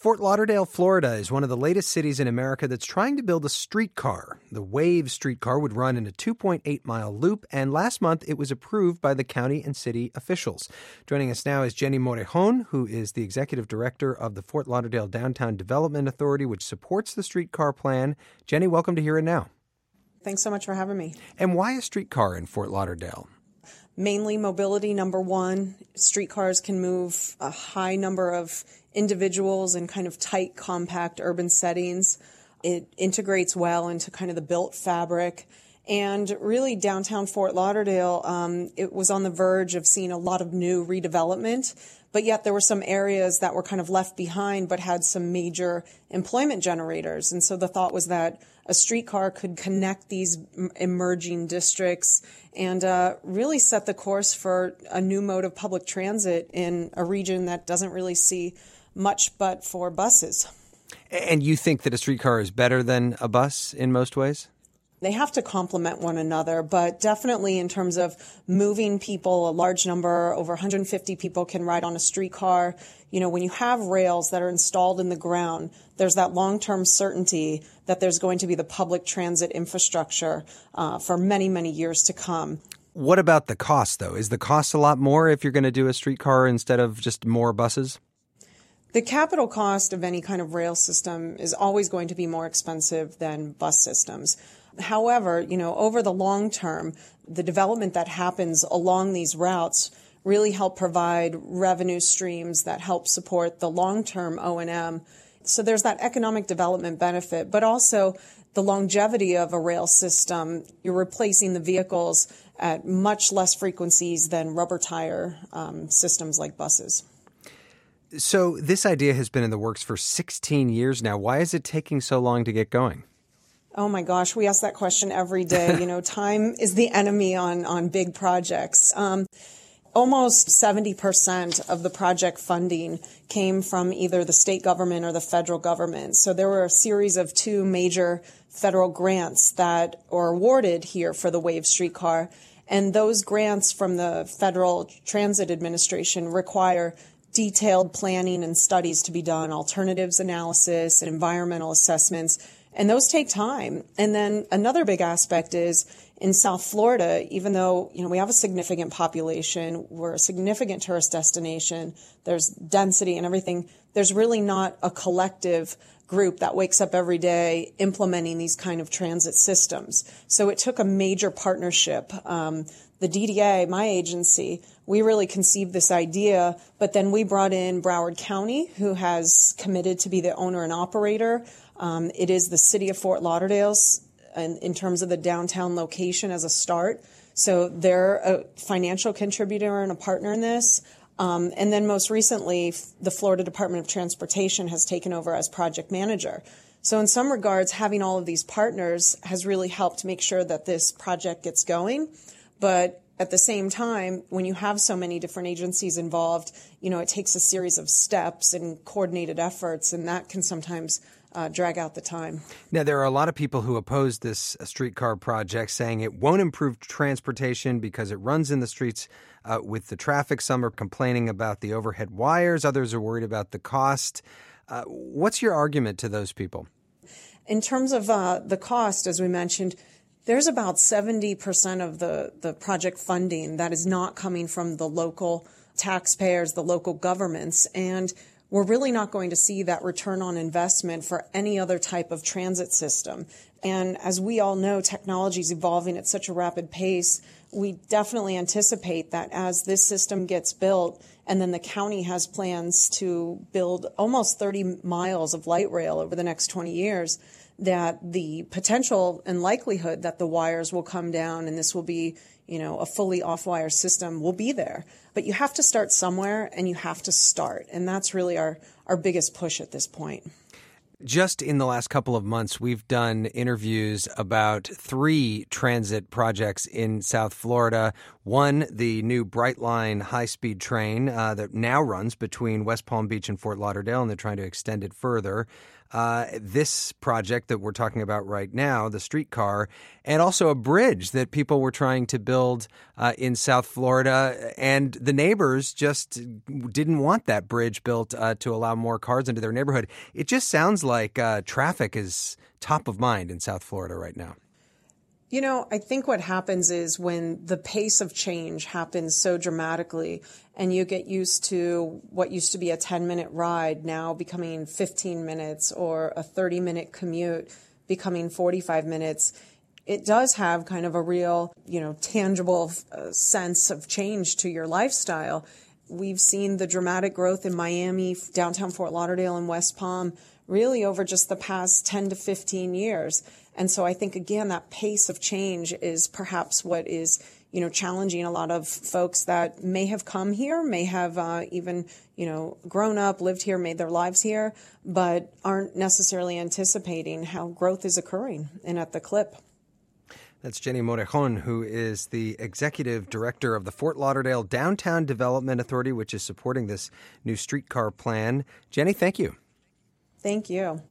Fort Lauderdale, Florida is one of the latest cities in America that's trying to build a streetcar. The WAVE streetcar would run in a 2.8-mile loop, and last month it was approved by the county and city officials. Joining us now is Jenny Morejon, who is the executive director of the Fort Lauderdale Downtown Development Authority, which supports the streetcar plan. Jenny, welcome to Here and Now. Thanks so much for having me. And why a streetcar in Fort Lauderdale? Mainly mobility, number one. Streetcars can move a high number of individuals in kind of tight, compact urban settings. It integrates well into kind of the built fabric. And really, downtown Fort Lauderdale, it was on the verge of seeing a lot of new redevelopment, but yet there were some areas that were kind of left behind but had some major employment generators. And so the thought was that a streetcar could connect these emerging districts and really set the course for a new mode of public transit in a region that doesn't really see much but for buses. And you think that a streetcar is better than a bus in most ways? They have to complement one another, but definitely in terms of moving people, a large number, over 150 people can ride on a streetcar. You know, when you have rails that are installed in the ground, there's that long-term certainty that there's going to be the public transit infrastructure for many, many years to come. What about the cost, though? Is the cost a lot more if you're going to do a streetcar instead of just more buses? The capital cost of any kind of rail system is always going to be more expensive than bus systems. However, you know, over the long term, the development that happens along these routes really help provide revenue streams that help support the long-term O&M. So there's that economic development benefit, but also the longevity of a rail system. You're replacing the vehicles at much less frequencies than rubber tire systems like buses. So this idea has been in the works for 16 years now. Why is it taking so long to get going? Oh my gosh, we ask that question every day. You know, time is the enemy on big projects. Almost 70% of the project funding came from either the state government or the federal government. So there were a series of two major federal grants that were awarded here for the WAVE streetcar. And those grants from the Federal Transit Administration require detailed planning and studies to be done, alternatives analysis and environmental assessments. And those take time. And then another big aspect is in South Florida, even though, you know, we have a significant population, we're a significant tourist destination, there's density and everything, there's really not a collective group that wakes up every day implementing these kind of transit systems. So it took a major partnership. The DDA, my agency, we really conceived this idea, but then we brought in Broward County, who has committed to be the owner and operator. It is the city of Fort Lauderdale's in terms of the downtown location as a start. So they're a financial contributor and a partner in this. And then most recently, the Florida Department of Transportation has taken over as project manager. So in some regards, having all of these partners has really helped make sure that this project gets going. But at the same time, when you have so many different agencies involved, you know, it takes a series of steps and coordinated efforts, and that can sometimes drag out the time. Now, there are a lot of people who oppose this streetcar project, saying it won't improve transportation because it runs in the streets with the traffic. Some are complaining about the overhead wires. Others are worried about the cost. What's your argument to those people? In terms of the cost, as we mentioned, there's about 70% of the project funding that is not coming from the local taxpayers, the local governments, and we're really not going to see that return on investment for any other type of transit system. And as we all know, technology is evolving at such a rapid pace. We definitely anticipate that as this system gets built, and then the county has plans to build almost 30 miles of light rail over the next 20 years, that the potential and likelihood that the wires will come down and this will be, you know, a fully off-wire system will be there. But you have to start somewhere, and you have to start. And that's really our biggest push at this point. Just in the last couple of months, we've done interviews about 3 transit projects in South Florida. One, the new Brightline high-speed train that now runs between West Palm Beach and Fort Lauderdale, and they're trying to extend it further. This project that we're talking about right now, the streetcar, and also a bridge that people were trying to build in South Florida, and the neighbors just didn't want that bridge built to allow more cars into their neighborhood. It just sounds like traffic is top of mind in South Florida right now. You know, I think what happens is when the pace of change happens so dramatically and you get used to what used to be a 10-minute ride now becoming 15 minutes or a 30-minute commute becoming 45 minutes, it does have kind of a real, tangible sense of change to your lifestyle. We've seen the dramatic growth in Miami, downtown Fort Lauderdale, and West Palm really over just the past 10 to 15 years. And so I think, again, that pace of change is perhaps what is, challenging a lot of folks that may have come here, may have even, grown up, lived here, made their lives here, but aren't necessarily anticipating how growth is occurring and at the clip. That's Jenny Morejon, who is the executive director of the Fort Lauderdale Downtown Development Authority, which is supporting this new streetcar plan. Jenny, thank you. Thank you.